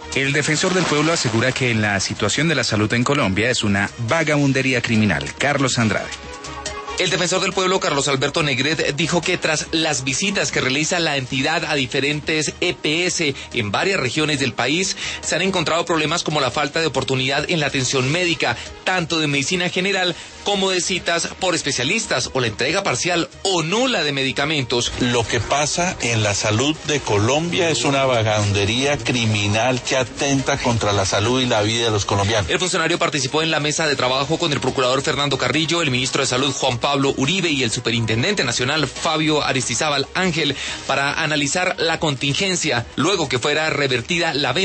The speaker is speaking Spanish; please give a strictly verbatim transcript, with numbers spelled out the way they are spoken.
El defensor del pueblo asegura que la situación de la salud en Colombia es una vagabundería criminal. Carlos Andrade. El defensor del pueblo, Carlos Alberto Negret, dijo que tras las visitas que realiza la entidad a diferentes E P S en varias regiones del país, se han encontrado problemas como la falta de oportunidad en la atención médica, tanto de medicina general como de citas por especialistas o la entrega parcial o nula de medicamentos. Lo que pasa en la salud de Colombia es una vagabundería criminal que atenta contra la salud y la vida de los colombianos. El funcionario participó en la mesa de trabajo con el procurador Fernando Carrillo, el ministro de Salud Juan Pablo Uribe y el superintendente nacional Fabio Aristizábal Ángel para analizar la contingencia luego que fuera revertida la venta